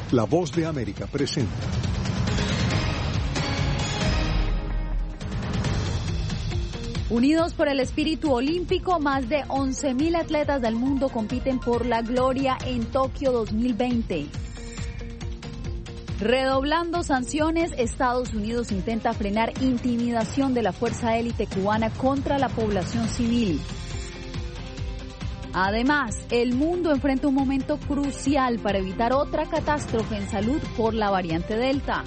La Voz de América presenta. Unidos por el espíritu olímpico, más de 11.000 atletas del mundo compiten por la gloria en Tokio 2020. Redoblando sanciones, Estados Unidos intenta frenar intimidación de la fuerza élite cubana contra la población civil. Además, el mundo enfrenta un momento crucial para evitar otra catástrofe en salud por la variante Delta.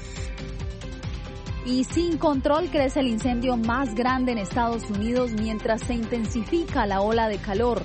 Y sin control crece el incendio más grande en Estados Unidos mientras se intensifica la ola de calor.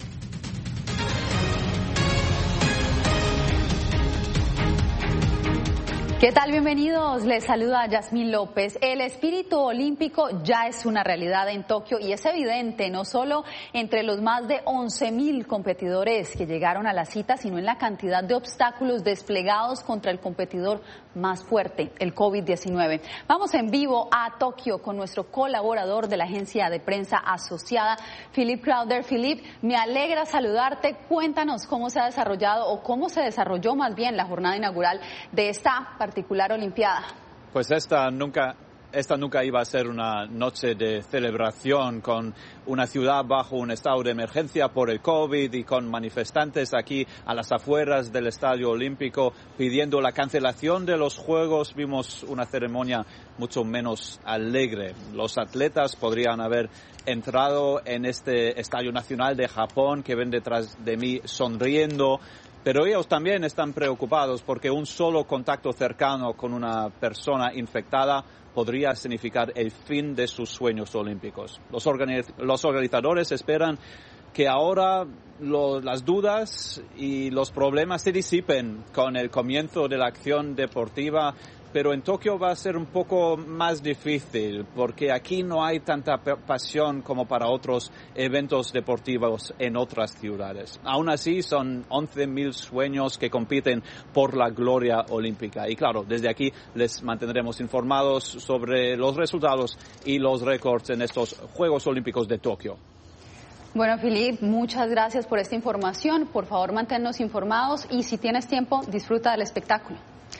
¿Qué tal? Bienvenidos. Les saluda Yasmín López. El espíritu olímpico ya es una realidad en Tokio y es evidente no solo entre los más de 11.000 competidores que llegaron a la cita, sino en la cantidad de obstáculos desplegados contra el competidor más fuerte, el COVID-19. Vamos en vivo a Tokio con nuestro colaborador de la agencia de prensa asociada, Philip Crowder. Philip, me alegra saludarte. Cuéntanos cómo se ha desarrollado o cómo se desarrolló más bien la jornada inaugural de esta particular Olimpiada. Pues esta nunca iba a ser una noche de celebración con una ciudad bajo un estado de emergencia por el COVID y con manifestantes aquí a las afueras del Estadio Olímpico pidiendo la cancelación de los Juegos. Vimos una ceremonia mucho menos alegre. Los atletas podrían haber entrado en este Estadio Nacional de Japón que ven detrás de mí sonriendo. Pero ellos también están preocupados porque un solo contacto cercano con una persona infectada podría significar el fin de sus sueños olímpicos. Los organizadores esperan que ahora las dudas y los problemas se disipen con el comienzo de la acción deportiva, pero en Tokio va a ser un poco más difícil porque aquí no hay tanta pasión como para otros eventos deportivos en otras ciudades. Aún así, son 11.000 sueños que compiten por la gloria olímpica. Y claro, desde aquí les mantendremos informados sobre los resultados y los récords en estos Juegos Olímpicos de Tokio. Bueno, Philip, muchas gracias por esta información. Por favor, manténnos informados y si tienes tiempo, disfruta del espectáculo.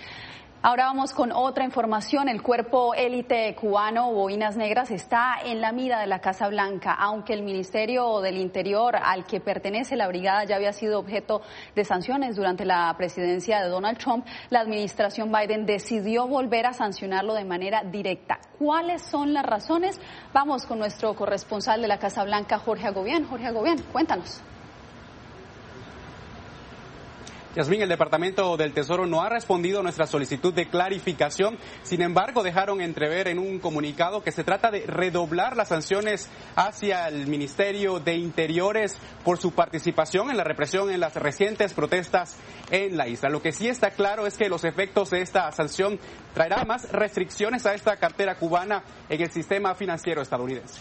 Ahora vamos con otra información. El cuerpo élite cubano Boinas Negras está en la mira de la Casa Blanca, aunque el Ministerio del Interior al que pertenece la brigada ya había sido objeto de sanciones durante la presidencia de Donald Trump. La administración Biden decidió volver a sancionarlo de manera directa. ¿Cuáles son las razones? Vamos con nuestro corresponsal de la Casa Blanca, Jorge Agobián. Jorge Agobián, cuéntanos. Yasmín, el Departamento del Tesoro no ha respondido a nuestra solicitud de clarificación. Sin embargo, dejaron entrever en un comunicado que se trata de redoblar las sanciones hacia el Ministerio de Interiores por su participación en la represión en las recientes protestas en la isla. Lo que sí está claro es que los efectos de esta sanción traerá más restricciones a esta cartera cubana en el sistema financiero estadounidense.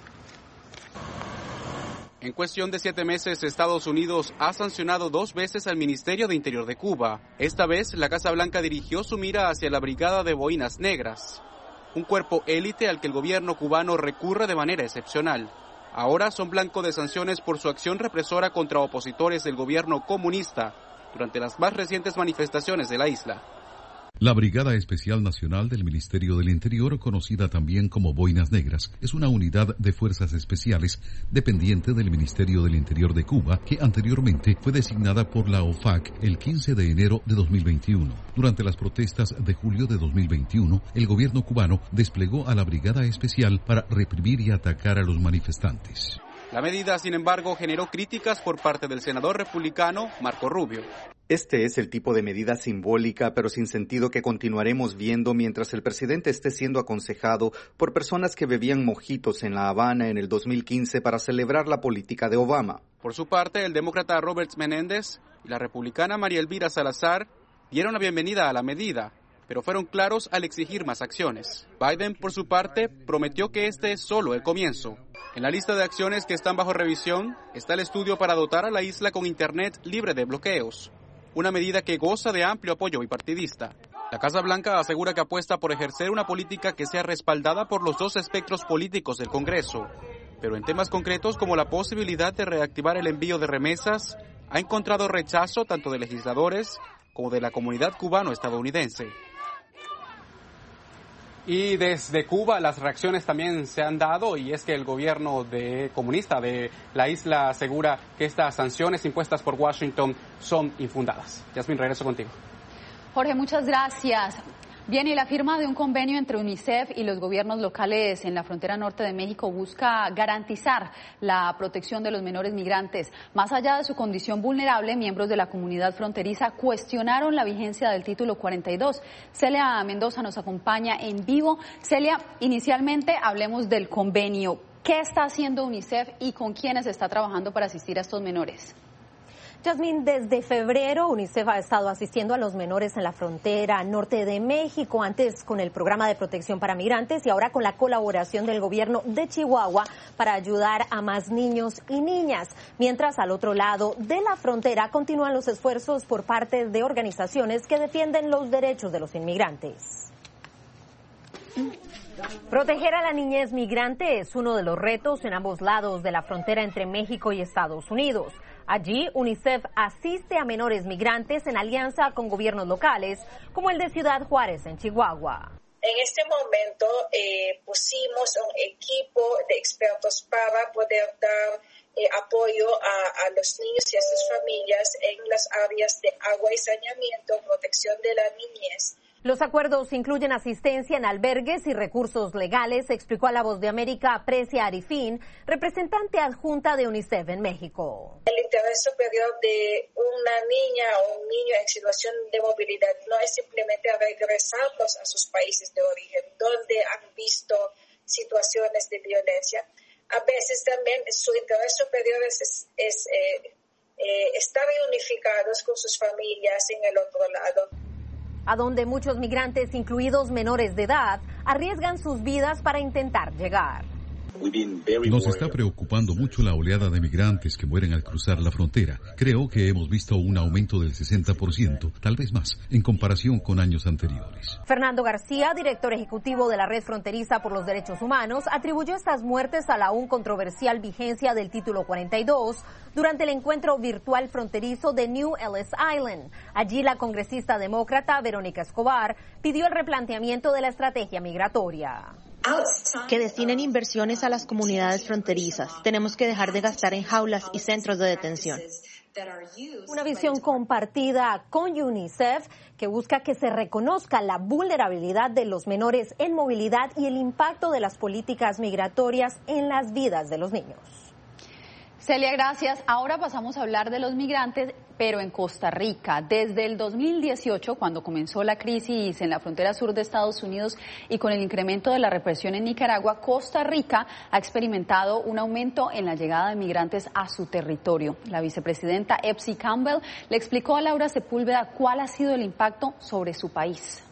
En cuestión de 7 meses, Estados Unidos ha sancionado 2 veces al Ministerio de Interior de Cuba. Esta vez, la Casa Blanca dirigió su mira hacia la Brigada de Boinas Negras, un cuerpo élite al que el gobierno cubano recurre de manera excepcional. Ahora son blanco de sanciones por su acción represora contra opositores del gobierno comunista durante las más recientes manifestaciones de la isla. La Brigada Especial Nacional del Ministerio del Interior, conocida también como Boinas Negras, es una unidad de fuerzas especiales dependiente del Ministerio del Interior de Cuba, que anteriormente fue designada por la OFAC el 15 de enero de 2021. Durante las protestas de julio de 2021, el gobierno cubano desplegó a la Brigada Especial para reprimir y atacar a los manifestantes. La medida, sin embargo, generó críticas por parte del senador republicano Marco Rubio. Este es el tipo de medida simbólica pero sin sentido que continuaremos viendo mientras el presidente esté siendo aconsejado por personas que bebían mojitos en La Habana en el 2015 para celebrar la política de Obama. Por su parte, el demócrata Robert Menéndez y la republicana María Elvira Salazar dieron la bienvenida a la medida, pero fueron claros al exigir más acciones. Biden, por su parte, prometió que este es solo el comienzo. En la lista de acciones que están bajo revisión está el estudio para dotar a la isla con Internet libre de bloqueos, una medida que goza de amplio apoyo bipartidista. La Casa Blanca asegura que apuesta por ejercer una política que sea respaldada por los 2 espectros políticos del Congreso, pero en temas concretos como la posibilidad de reactivar el envío de remesas, ha encontrado rechazo tanto de legisladores como de la comunidad cubano-estadounidense. Y desde Cuba las reacciones también se han dado, y es que el gobierno comunista de la isla asegura que estas sanciones impuestas por Washington son infundadas. Yasmín, regreso contigo. Jorge, muchas gracias. Bien, y la firma de un convenio entre UNICEF y los gobiernos locales en la frontera norte de México busca garantizar la protección de los menores migrantes. Más allá de su condición vulnerable, miembros de la comunidad fronteriza cuestionaron la vigencia del título 42. Celia Mendoza nos acompaña en vivo. Celia, inicialmente hablemos del convenio. ¿Qué está haciendo UNICEF y con quiénes está trabajando para asistir a estos menores? Yasmín, desde febrero UNICEF ha estado asistiendo a los menores en la frontera norte de México, antes con el programa de protección para migrantes y ahora con la colaboración del gobierno de Chihuahua para ayudar a más niños y niñas. Mientras al otro lado de la frontera continúan los esfuerzos por parte de organizaciones que defienden los derechos de los inmigrantes. Proteger a la niñez migrante es uno de los retos en ambos lados de la frontera entre México y Estados Unidos. Allí, UNICEF asiste a menores migrantes en alianza con gobiernos locales, como el de Ciudad Juárez, en Chihuahua. En este momento pusimos un equipo de expertos para poder dar apoyo a los niños y a sus familias en las áreas de agua y saneamiento, protección de la niñez. Los acuerdos incluyen asistencia en albergues y recursos legales, explicó a La Voz de América Precia Arifín, representante adjunta de UNICEF en México. El interés superior de una niña o un niño en situación de movilidad no es simplemente regresarlos a sus países de origen, donde han visto situaciones de violencia. A veces también su interés superior es estar reunificados con sus familias en el otro lado. A donde muchos migrantes, incluidos menores de edad, arriesgan sus vidas para intentar llegar. Nos está preocupando mucho la oleada de migrantes que mueren al cruzar la frontera. Creo que hemos visto un aumento del 60%, tal vez más, en comparación con años anteriores. Fernando García, director ejecutivo de la Red Fronteriza por los Derechos Humanos, atribuyó estas muertes a la aún controversial vigencia del Título 42 durante el encuentro virtual fronterizo de New Ellis Island. Allí la congresista demócrata Verónica Escobar pidió el replanteamiento de la estrategia migratoria. Que destinen inversiones a las comunidades fronterizas. Tenemos que dejar de gastar en jaulas y centros de detención. Una visión compartida con UNICEF que busca que se reconozca la vulnerabilidad de los menores en movilidad y el impacto de las políticas migratorias en las vidas de los niños. Celia, gracias. Ahora pasamos a hablar de los migrantes, pero en Costa Rica. Desde el 2018, cuando comenzó la crisis en la frontera sur de Estados Unidos y con el incremento de la represión en Nicaragua, Costa Rica ha experimentado un aumento en la llegada de migrantes a su territorio. La vicepresidenta Epsi Campbell le explicó a Laura Sepúlveda cuál ha sido el impacto sobre su país.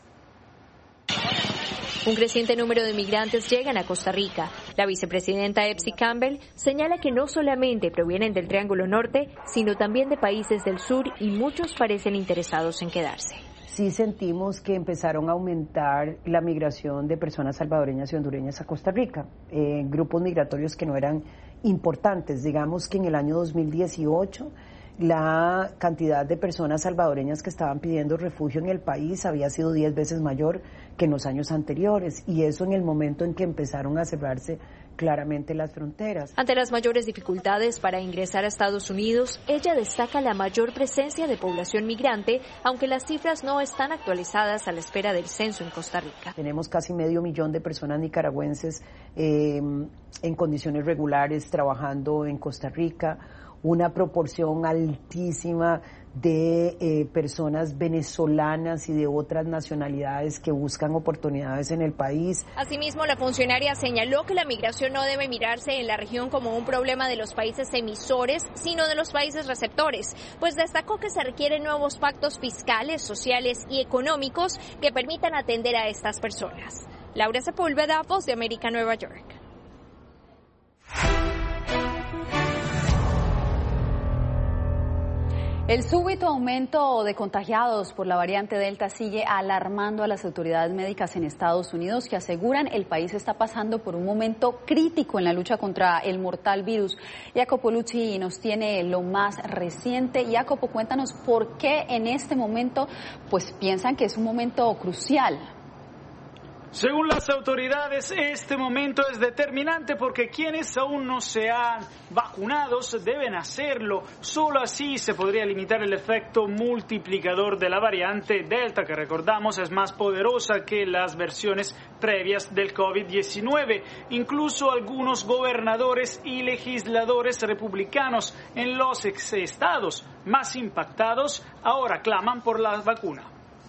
Un creciente número de migrantes llegan a Costa Rica. La vicepresidenta Epsi Campbell señala que no solamente provienen del Triángulo Norte, sino también de países del sur y muchos parecen interesados en quedarse. Sí sentimos que empezaron a aumentar la migración de personas salvadoreñas y hondureñas a Costa Rica, grupos migratorios que no eran importantes. Digamos que en el año 2018 la cantidad de personas salvadoreñas que estaban pidiendo refugio en el país había sido 10 veces mayor que en los años anteriores, y eso en el momento en que empezaron a cerrarse claramente las fronteras. Ante las mayores dificultades para ingresar a Estados Unidos, ella destaca la mayor presencia de población migrante, aunque las cifras no están actualizadas a la espera del censo en Costa Rica. Tenemos casi 500,000 de personas nicaragüenses en condiciones regulares trabajando en Costa Rica, una proporción altísima de personas venezolanas y de otras nacionalidades que buscan oportunidades en el país. Asimismo, la funcionaria señaló que la migración no debe mirarse en la región como un problema de los países emisores, sino de los países receptores, pues destacó que se requieren nuevos pactos fiscales, sociales y económicos que permitan atender a estas personas. Laura Sepúlveda, Voz de América, Nueva York. El súbito aumento de contagiados por la variante Delta sigue alarmando a las autoridades médicas en Estados Unidos, que aseguran el país está pasando por un momento crítico en la lucha contra el mortal virus. Jacopo Luzzi nos tiene lo más reciente. Jacopo, cuéntanos por qué en este momento pues piensan que es un momento crucial. Según las autoridades, este momento es determinante porque quienes aún no se han vacunado deben hacerlo. Solo así se podría limitar el efecto multiplicador de la variante Delta, que recordamos es más poderosa que las versiones previas del COVID-19. Incluso algunos gobernadores y legisladores republicanos en los estados más impactados ahora claman por la vacuna.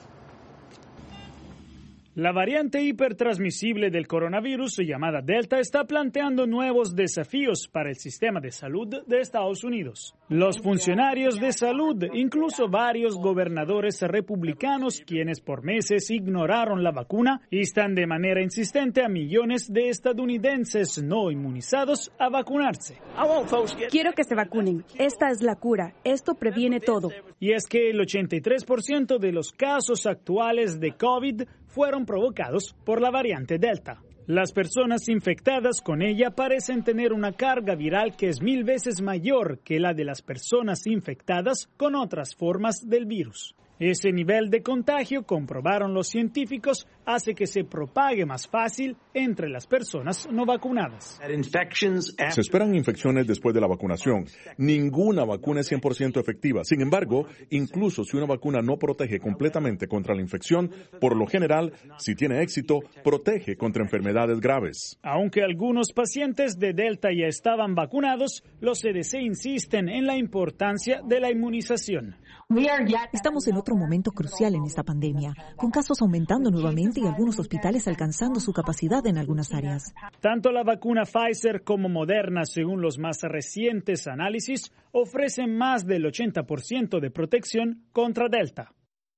La variante hipertransmisible del coronavirus, llamada Delta, está planteando nuevos desafíos para el sistema de salud de Estados Unidos. Los funcionarios de salud, incluso varios gobernadores republicanos, quienes por meses ignoraron la vacuna, instan de manera insistente a millones de estadounidenses no inmunizados a vacunarse. Quiero que se vacunen. Esta es la cura. Esto previene todo. Y es que el 83% de los casos actuales de COVID fueron provocados por la variante Delta. Las personas infectadas con ella parecen tener una carga viral que es 1000 veces mayor que la de las personas infectadas con otras formas del virus. Ese nivel de contagio, comprobaron los científicos, hace que se propague más fácil entre las personas no vacunadas. Se esperan infecciones después de la vacunación. Ninguna vacuna es 100% efectiva. Sin embargo, incluso si una vacuna no protege completamente contra la infección, por lo general, si tiene éxito, protege contra enfermedades graves. Aunque algunos pacientes de Delta ya estaban vacunados, los CDC insisten en la importancia de la inmunización. Estamos en otro momento crucial en esta pandemia, con casos aumentando nuevamente y algunos hospitales alcanzando su capacidad en algunas áreas. Tanto la vacuna Pfizer como Moderna, según los más recientes análisis, ofrecen más del 80% de protección contra Delta.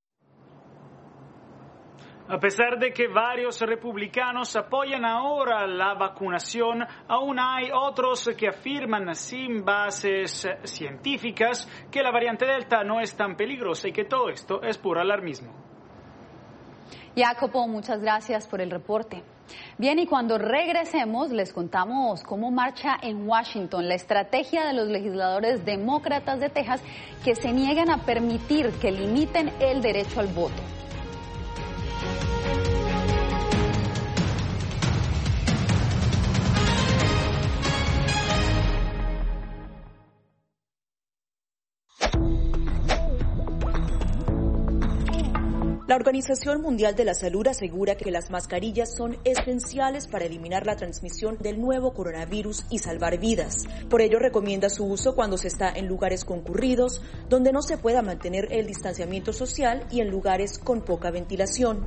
A pesar de que varios republicanos apoyan ahora la vacunación, aún hay otros que afirman sin bases científicas que la variante Delta no es tan peligrosa y que todo esto es puro alarmismo. Jacopo, muchas gracias por el reporte. Bien, y cuando regresemos les contamos cómo marcha en Washington la estrategia de los legisladores demócratas de Texas que se niegan a permitir que limiten el derecho al voto. La Organización Mundial de la Salud asegura que las mascarillas son esenciales para eliminar la transmisión del nuevo coronavirus y salvar vidas. Por ello, recomienda su uso cuando se está en lugares concurridos, donde no se pueda mantener el distanciamiento social y en lugares con poca ventilación.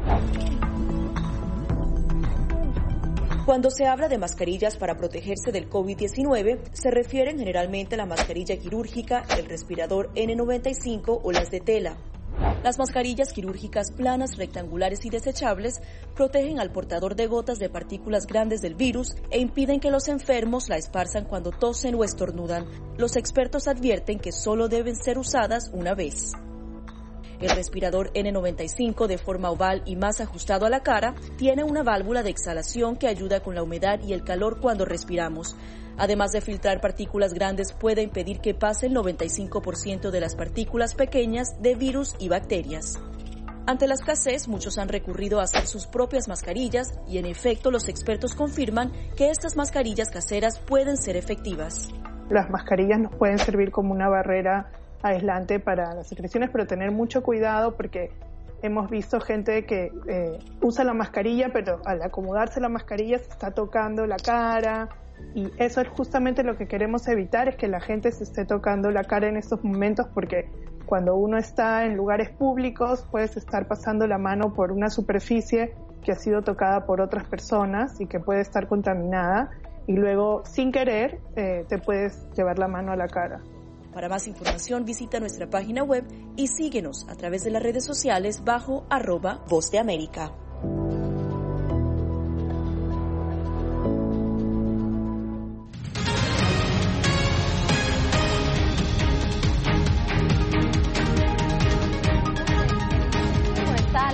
Cuando se habla de mascarillas para protegerse del COVID-19, se refieren generalmente a la mascarilla quirúrgica, el respirador N95 o las de tela. Las mascarillas quirúrgicas planas, rectangulares y desechables protegen al portador de gotas de partículas grandes del virus e impiden que los enfermos la esparzan cuando tosen o estornudan. Los expertos advierten que solo deben ser usadas una vez. El respirador N95, de forma oval y más ajustado a la cara, tiene una válvula de exhalación que ayuda con la humedad y el calor cuando respiramos. Además de filtrar partículas grandes, puede impedir que pase el 95% de las partículas pequeñas de virus y bacterias. Ante la escasez, muchos han recurrido a hacer sus propias mascarillas y, en efecto, los expertos confirman que estas mascarillas caseras pueden ser efectivas. Las mascarillas nos pueden servir como una barrera aislante para las secreciones, pero tener mucho cuidado porque hemos visto gente que usa la mascarilla, pero al acomodarse la mascarilla se está tocando la cara. Y eso es justamente lo que queremos evitar, es que la gente se esté tocando la cara en estos momentos, porque cuando uno está en lugares públicos puedes estar pasando la mano por una superficie que ha sido tocada por otras personas y que puede estar contaminada y luego sin querer te puedes llevar la mano a la cara. Para más información visita nuestra página web y síguenos a través de las redes sociales bajo @Voz de América.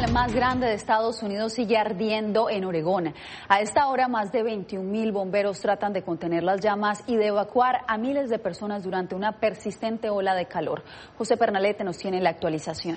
forestal más grande de Estados Unidos sigue ardiendo en Oregón. A esta hora, más de 21,000 bomberos tratan de contener las llamas y de evacuar a miles de personas durante una persistente ola de calor. José Pernalete nos tiene la actualización.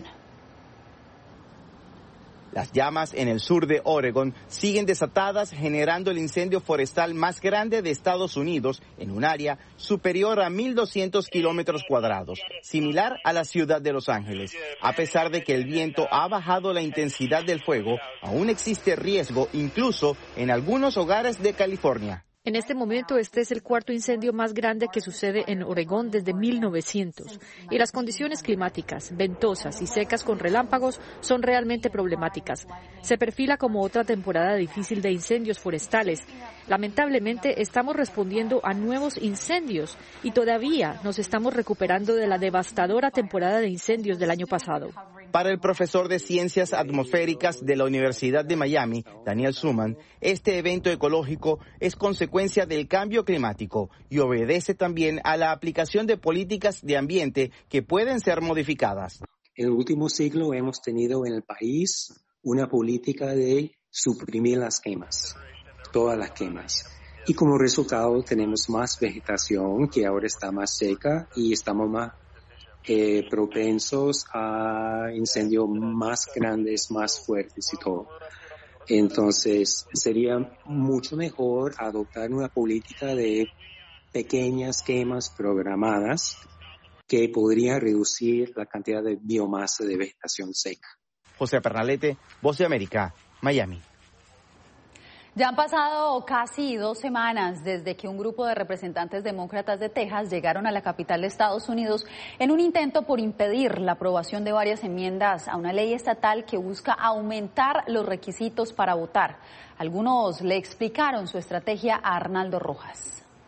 Las llamas en el sur de Oregón siguen desatadas, generando el incendio forestal más grande de Estados Unidos en un área superior a 1.200 kilómetros cuadrados, similar a la ciudad de Los Ángeles. A pesar de que el viento ha bajado la intensidad del fuego, aún existe riesgo incluso en algunos hogares de California. En este momento, este es el cuarto incendio más grande que sucede en Oregón desde 1900. Y las condiciones climáticas, ventosas y secas con relámpagos, son realmente problemáticas. Se perfila como otra temporada difícil de incendios forestales. Lamentablemente, estamos respondiendo a nuevos incendios y todavía nos estamos recuperando de la devastadora temporada de incendios del año pasado. Para el profesor de Ciencias Atmosféricas de la Universidad de Miami, Daniel Suman, este evento ecológico es consecuencia del cambio climático y obedece también a la aplicación de políticas de ambiente que pueden ser modificadas. En el último siglo hemos tenido en el país una política de suprimir las quemas, todas las quemas. Y como resultado tenemos más vegetación que ahora está más seca y estamos más propensos a incendios más grandes, más fuertes y todo. Entonces, sería mucho mejor adoptar una política de pequeñas quemas programadas que podría reducir la cantidad de biomasa de vegetación seca. José Pernalete, Voz de América, Miami. Ya han pasado casi 2 semanas desde que un grupo de representantes demócratas de Texas llegaron a la capital de Estados Unidos en un intento por impedir la aprobación de varias enmiendas a una ley estatal que busca aumentar los requisitos para votar. Algunos le explicaron su estrategia a Arnaldo Rojas.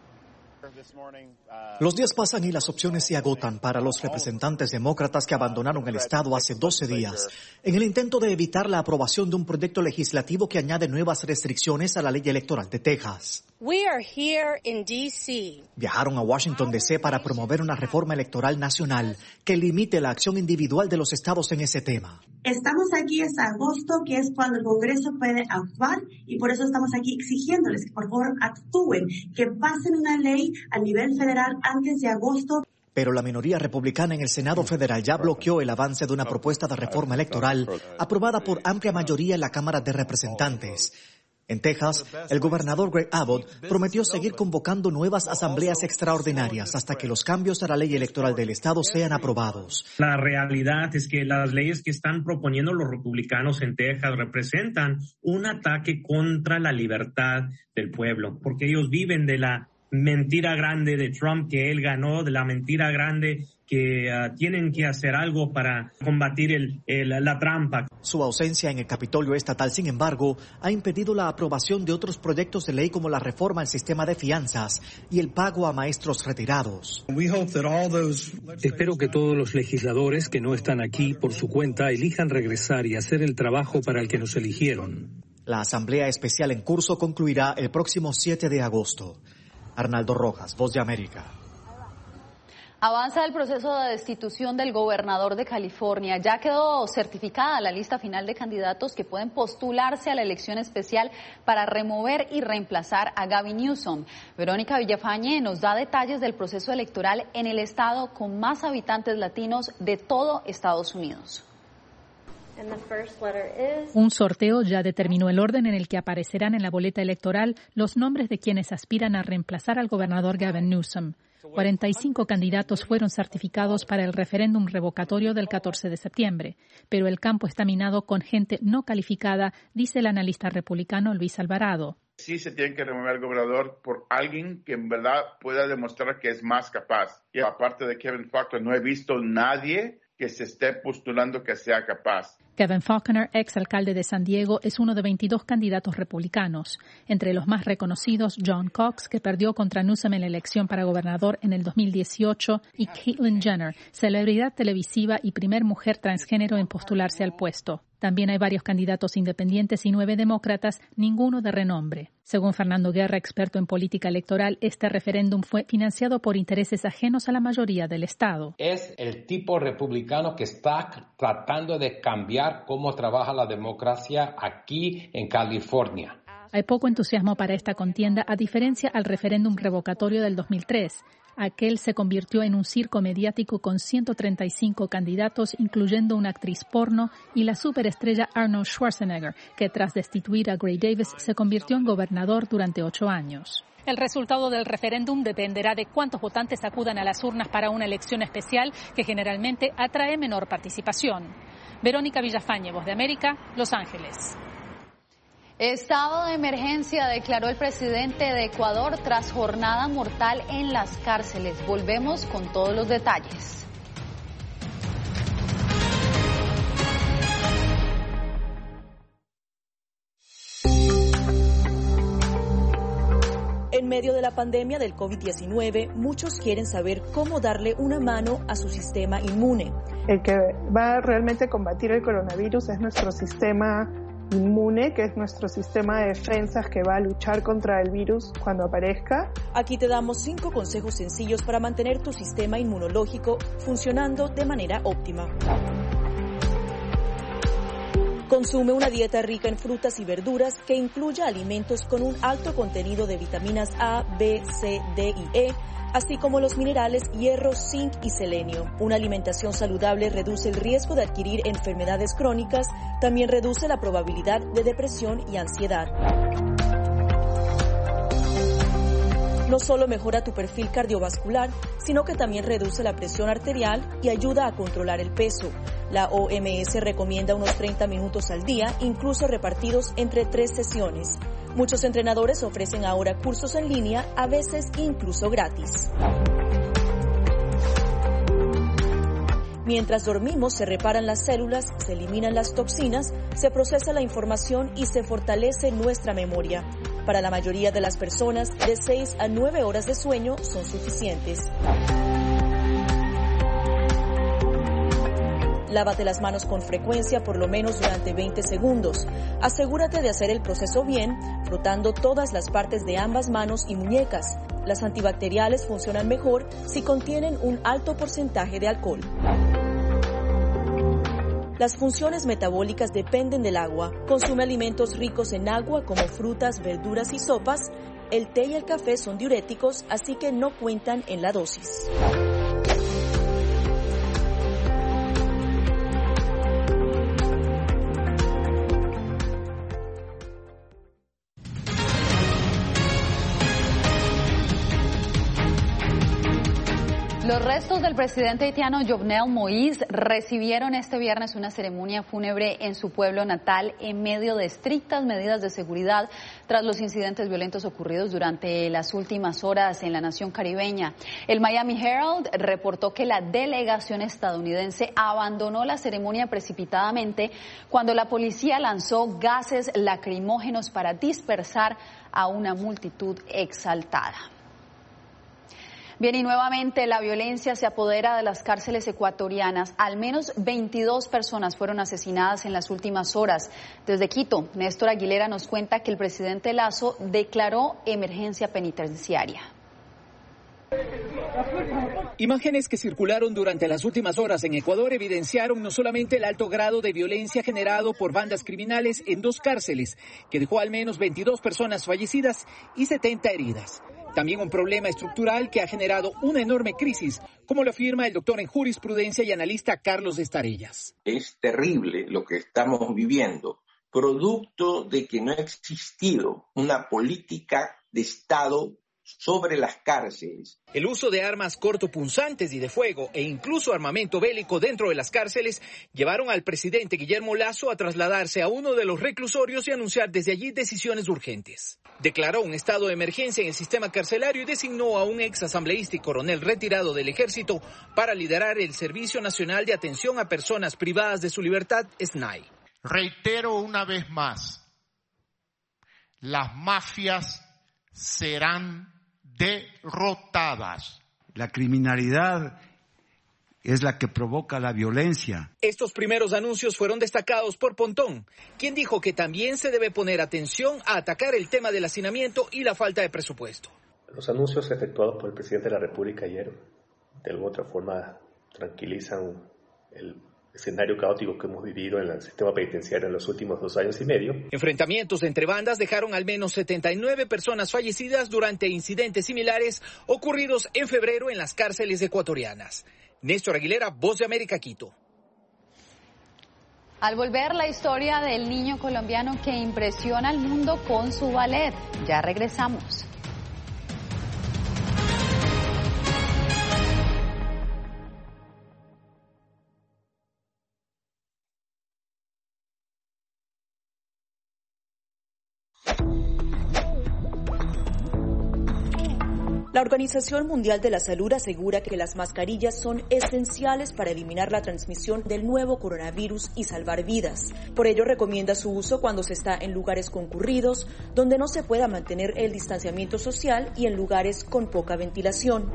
Los días pasan y las opciones se agotan para los representantes demócratas que abandonaron el estado hace 12 días en el intento de evitar la aprobación de un proyecto legislativo que añade nuevas restricciones a la ley electoral de Texas. Viajaron a Washington, D.C. para promover una reforma electoral nacional que limite la acción individual de los estados en ese tema. Estamos aquí hasta agosto, que es cuando el Congreso puede actuar, y por eso estamos aquí exigiéndoles que por favor actúen, que pasen una ley a nivel federal antes de agosto. Pero la minoría republicana en el Senado federal ya bloqueó el avance de una propuesta de reforma electoral aprobada por amplia mayoría en la Cámara de Representantes. En Texas, el gobernador Greg Abbott prometió seguir convocando nuevas asambleas extraordinarias hasta que los cambios a la ley electoral del estado sean aprobados. La realidad es que las leyes que están proponiendo los republicanos en Texas representan un ataque contra la libertad del pueblo, porque ellos viven de la mentira grande de Trump que él ganó, de la mentira grande que tienen que hacer algo para combatir la trampa. Su ausencia en el Capitolio estatal, sin embargo, ha impedido la aprobación de otros proyectos de ley como la reforma al sistema de fianzas y el pago a maestros retirados. Espero que todos los legisladores que no están aquí por su cuenta elijan regresar y hacer el trabajo para el que nos eligieron. La asamblea especial en curso concluirá el próximo 7 de agosto. Arnaldo Rojas, Voz de América. Avanza el proceso de destitución del gobernador de California. Ya quedó certificada la lista final de candidatos que pueden postularse a la elección especial para remover y reemplazar a Gavin Newsom. Verónica Villafañe nos da detalles del proceso electoral en el estado con más habitantes latinos de todo Estados Unidos. Un sorteo ya determinó el orden en el que aparecerán en la boleta electoral los nombres de quienes aspiran a reemplazar al gobernador Gavin Newsom. 45 candidatos fueron certificados para el referéndum revocatorio del 14 de septiembre, pero el campo está minado con gente no calificada, dice el analista republicano Luis Alvarado. Sí se tiene que remover al gobernador por alguien que en verdad pueda demostrar que es más capaz. Y aparte de Kevin Faulconer, no he visto nadie que se esté postulando que sea capaz. Kevin Faulconer, exalcalde de San Diego, es uno de 22 candidatos republicanos. Entre los más reconocidos, John Cox, que perdió contra Newsom en la elección para gobernador en el 2018, y Caitlyn Jenner, celebridad televisiva y primer mujer transgénero en postularse al puesto. También hay varios candidatos independientes y 9 demócratas, ninguno de renombre. Según Fernando Guerra, experto en política electoral, este referéndum fue financiado por intereses ajenos a la mayoría del Estado. Es el tipo republicano que está tratando de cambiar cómo trabaja la democracia aquí en California. Hay poco entusiasmo para esta contienda, a diferencia al referéndum revocatorio del 2003. Aquel se convirtió en un circo mediático con 135 candidatos, incluyendo una actriz porno y la superestrella Arnold Schwarzenegger, que tras destituir a Gray Davis se convirtió en gobernador durante 8 años. El resultado del referéndum dependerá de cuántos votantes acudan a las urnas para una elección especial que generalmente atrae menor participación. Verónica Villafañe, Voz de América, Los Ángeles. Estado de emergencia declaró el presidente de Ecuador tras jornada mortal en las cárceles. Volvemos con todos los detalles. En medio de la pandemia del COVID-19, muchos quieren saber cómo darle una mano a su sistema inmune. El que va realmente a combatir el coronavirus es nuestro sistema inmune, que es nuestro sistema de defensas que va a luchar contra el virus cuando aparezca. Aquí te damos 5 consejos sencillos para mantener tu sistema inmunológico funcionando de manera óptima. Consume una dieta rica en frutas y verduras que incluya alimentos con un alto contenido de vitaminas A, B, C, D y E, así como los minerales hierro, zinc y selenio. Una alimentación saludable reduce el riesgo de adquirir enfermedades crónicas, también reduce la probabilidad de depresión y ansiedad. No solo mejora tu perfil cardiovascular, sino que también reduce la presión arterial y ayuda a controlar el peso. La OMS recomienda unos 30 minutos al día, incluso repartidos entre 3 sesiones. Muchos entrenadores ofrecen ahora cursos en línea, a veces incluso gratis. Mientras dormimos, se reparan las células, se eliminan las toxinas, se procesa la información y se fortalece nuestra memoria. Para la mayoría de las personas, de 6 a 9 horas de sueño son suficientes. Lávate las manos con frecuencia, por lo menos durante 20 segundos. Asegúrate de hacer el proceso bien, frotando todas las partes de ambas manos y muñecas. Las antibacteriales funcionan mejor si contienen un alto porcentaje de alcohol. Las funciones metabólicas dependen del agua. Consume alimentos ricos en agua como frutas, verduras y sopas. El té y el café son diuréticos, así que no cuentan en la dosis. Los restos del presidente haitiano Jovenel Moïse recibieron este viernes una ceremonia fúnebre en su pueblo natal en medio de estrictas medidas de seguridad tras los incidentes violentos ocurridos durante las últimas horas en la nación caribeña. El Miami Herald reportó que la delegación estadounidense abandonó la ceremonia precipitadamente cuando la policía lanzó gases lacrimógenos para dispersar a una multitud exaltada. Bien, y nuevamente la violencia se apodera de las cárceles ecuatorianas. Al menos 22 personas fueron asesinadas en las últimas horas. Desde Quito, Néstor Aguilera nos cuenta que el presidente Lasso declaró emergencia penitenciaria. Imágenes que circularon durante las últimas horas en Ecuador evidenciaron no solamente el alto grado de violencia generado por bandas criminales en 2 cárceles, que dejó al menos 22 personas fallecidas y 70 heridas. También un problema estructural que ha generado una enorme crisis, como lo afirma el doctor en jurisprudencia y analista Carlos Estarellas. Es terrible lo que estamos viviendo, producto de que no ha existido una política de Estado sobre las cárceles. El uso de armas cortopunzantes y de fuego e incluso armamento bélico dentro de las cárceles llevaron al presidente Guillermo Lasso a trasladarse a uno de los reclusorios y anunciar desde allí decisiones urgentes. Declaró un estado de emergencia en el sistema carcelario y designó a un ex asambleísta y coronel retirado del ejército para liderar el Servicio Nacional de Atención a Personas Privadas de su Libertad, SNAI. Reitero una vez más, las mafias serán derrotadas. La criminalidad es la que provoca la violencia. Estos primeros anuncios fueron destacados por Pontón, quien dijo que también se debe poner atención a atacar el tema del hacinamiento y la falta de presupuesto. Los anuncios efectuados por el presidente de la República ayer, de alguna otra forma, tranquilizan el escenario caótico que hemos vivido en el sistema penitenciario en los últimos 2 años y medio. Enfrentamientos entre bandas dejaron al menos 79 personas fallecidas durante incidentes similares ocurridos en febrero en las cárceles ecuatorianas. Néstor Aguilera, Voz de América, Quito. Al volver, la historia del niño colombiano que impresiona al mundo con su ballet. Ya regresamos. La Organización Mundial de la Salud asegura que las mascarillas son esenciales para eliminar la transmisión del nuevo coronavirus y salvar vidas. Por ello, recomienda su uso cuando se está en lugares concurridos, donde no se pueda mantener el distanciamiento social y en lugares con poca ventilación.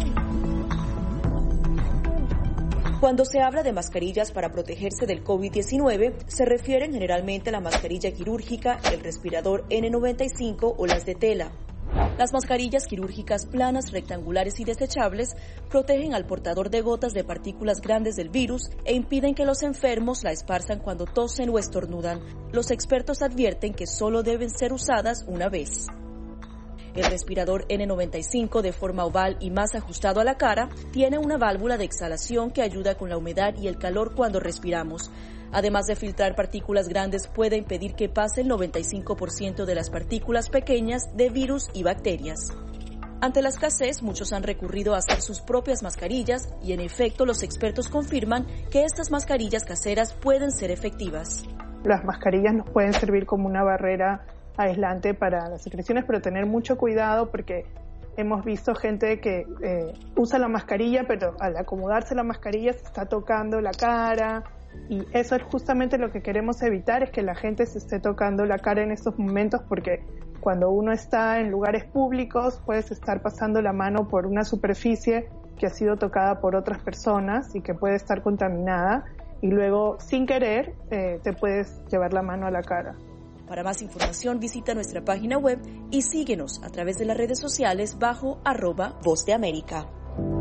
Cuando se habla de mascarillas para protegerse del COVID-19, se refieren generalmente a la mascarilla quirúrgica, el respirador N95 o las de tela. Las mascarillas quirúrgicas planas, rectangulares y desechables protegen al portador de gotas de partículas grandes del virus e impiden que los enfermos la esparzan cuando tosen o estornudan. Los expertos advierten que solo deben ser usadas una vez. El respirador N95, de forma oval y más ajustado a la cara, tiene una válvula de exhalación que ayuda con la humedad y el calor cuando respiramos. Además de filtrar partículas grandes, puede impedir que pase el 95% de las partículas pequeñas de virus y bacterias. Ante la escasez, muchos han recurrido a hacer sus propias mascarillas y, en efecto, los expertos confirman que estas mascarillas caseras pueden ser efectivas. Las mascarillas nos pueden servir como una barrera aislante para las secreciones, pero tener mucho cuidado porque hemos visto gente que usa la mascarilla, pero al acomodarse la mascarilla se está tocando la cara. Y eso es justamente lo que queremos evitar, es que la gente se esté tocando la cara en estos momentos, porque cuando uno está en lugares públicos puedes estar pasando la mano por una superficie que ha sido tocada por otras personas y que puede estar contaminada, y luego sin querer te puedes llevar la mano a la cara. Para más información visita nuestra página web y síguenos a través de las redes sociales bajo @Voz de América.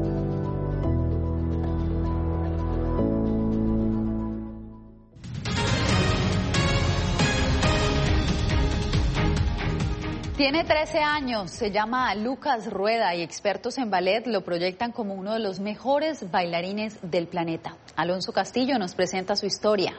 Tiene 13 años, se llama Lucas Rueda y expertos en ballet lo proyectan como uno de los mejores bailarines del planeta. Alonso Castillo nos presenta su historia.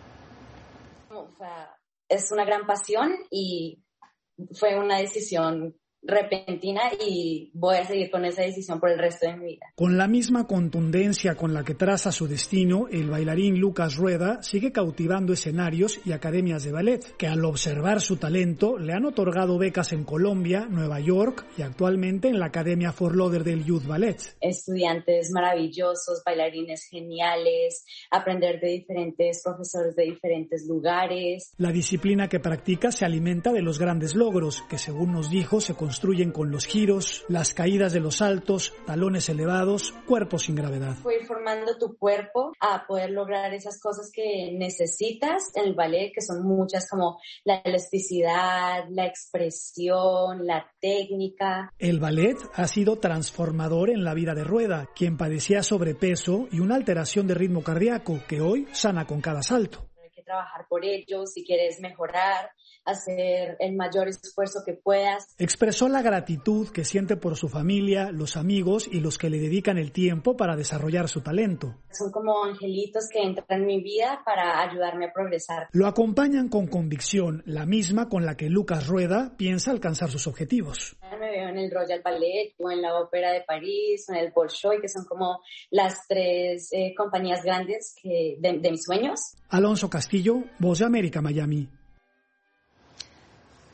Es una gran pasión y fue una decisión repentina y voy a seguir con esa decisión por el resto de mi vida. Con la misma contundencia con la que traza su destino, el bailarín Lucas Rueda sigue cautivando escenarios y academias de ballet, que al observar su talento le han otorgado becas en Colombia, Nueva York y actualmente en la Academia Fort Lauderdale Youth Ballet. Estudiantes maravillosos, bailarines geniales, aprender de diferentes profesores de diferentes lugares. La disciplina que practica se alimenta de los grandes logros, que según nos dijo se construyen con los giros, las caídas de los saltos, talones elevados, cuerpos sin gravedad. Fue ir formando tu cuerpo a poder lograr esas cosas que necesitas en el ballet, que son muchas, como la elasticidad, la expresión, la técnica. El ballet ha sido transformador en la vida de Rueda, quien padecía sobrepeso y una alteración de ritmo cardíaco, que hoy sana con cada salto. Hay que trabajar por ello si quieres mejorar, hacer el mayor esfuerzo que puedas. Expresó la gratitud que siente por su familia, los amigos y los que le dedican el tiempo para desarrollar su talento. Son como angelitos que entran en mi vida para ayudarme a progresar. Lo acompañan con convicción, la misma con la que Lucas Rueda piensa alcanzar sus objetivos. Me veo en el Royal Ballet o en la Ópera de París o en el Bolshoi, que son como las tres compañías grandes de mis sueños. Alonso Castillo, Voz de América, Miami.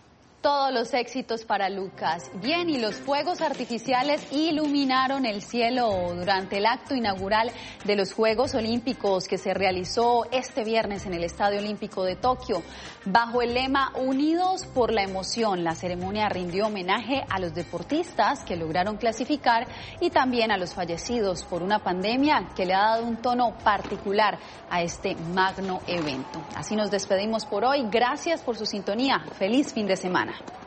Todos los éxitos para Lucas. Bien, y los fuegos artificiales iluminaron el cielo durante el acto inaugural de los Juegos Olímpicos que se realizó este viernes en el Estadio Olímpico de Tokio. Bajo el lema Unidos por la emoción, la ceremonia rindió homenaje a los deportistas que lograron clasificar y también a los fallecidos por una pandemia que le ha dado un tono particular a este magno evento. Así nos despedimos por hoy. Gracias por su sintonía. Feliz fin de semana.